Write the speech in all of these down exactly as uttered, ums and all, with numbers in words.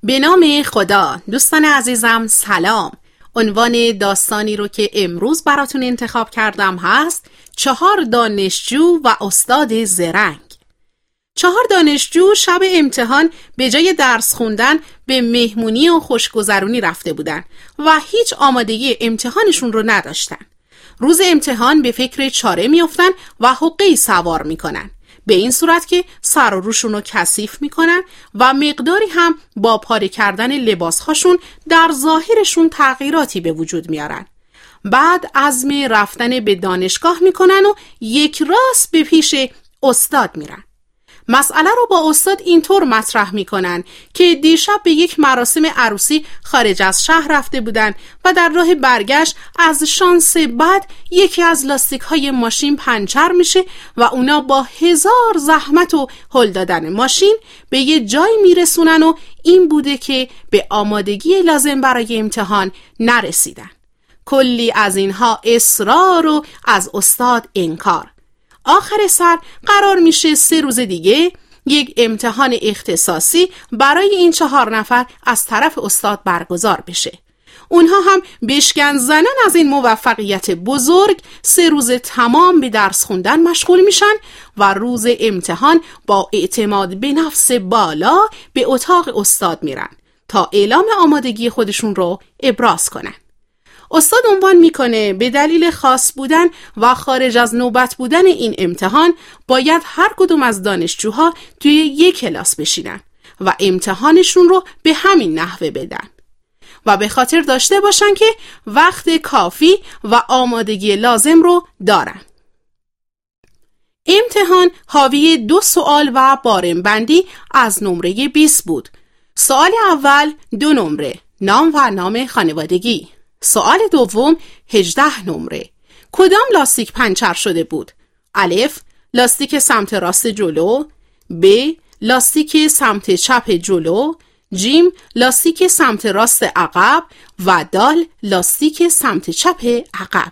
به نام خدا. دوستان عزیزم سلام. عنوان داستانی رو که امروز براتون انتخاب کردم هست چهار دانشجو و استاد زرنگ. چهار دانشجو شب امتحان به جای درس خوندن به مهمونی و خوشگذرونی رفته بودن و هیچ آمادگی امتحانشون رو نداشتن. روز امتحان به فکر چاره میافتن و حقه‌ای سوار میکنن، به این صورت که سر و روشون رو کثیف میکنن و مقداری هم با پاره کردن لباسهاشون در ظاهرشون تغییراتی به وجود میارن. بعد عزم رفتن به دانشگاه میکنن و یک راست به پیش استاد میرن. مسئله رو با استاد اینطور مطرح میکنن که دیشب به یک مراسم عروسی خارج از شهر رفته بودن و در راه برگشت از شانس بد یکی از لاستیک های ماشین پنچر میشه و اونا با هزار زحمت و هل دادن ماشین به یه جای میرسونن و این بوده که به آمادگی لازم برای امتحان نرسیدن. کلی از اینها اصرار و از استاد انکار. آخر سر قرار میشه سه روز دیگه یک امتحان اختصاصی برای این چهار نفر از طرف استاد برگزار بشه. اونها هم بشکن زنن از این موفقیت بزرگ سه روز تمام به درس خوندن مشغول میشن و روز امتحان با اعتماد به نفس بالا به اتاق استاد میرن تا اعلام آمادگی خودشون رو ابراز کنن. استاد عنوان میکنه به دلیل خاص بودن و خارج از نوبت بودن این امتحان باید هر کدوم از دانشجوها توی یک کلاس بشینن و امتحانشون رو به همین نحوه بدن و به خاطر داشته باشن که وقت کافی و آمادگی لازم رو دارن. امتحان حاوی دو سوال و بارمبندی از نمره بیست بود. سوال اول دو نمره، نام و نام خانوادگی. سوال دوم هجده نمره. کدام لاستیک پنچر شده بود؟ الف لاستیک سمت راست جلو، ب لاستیک سمت چپ جلو، جیم لاستیک سمت راست عقب و دال لاستیک سمت چپ عقب.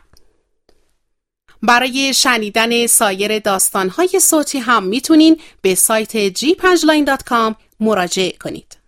برای شنیدن سایر داستان‌های صوتی هم میتونین به سایت جی پنج لاین دات کام مراجعه کنید.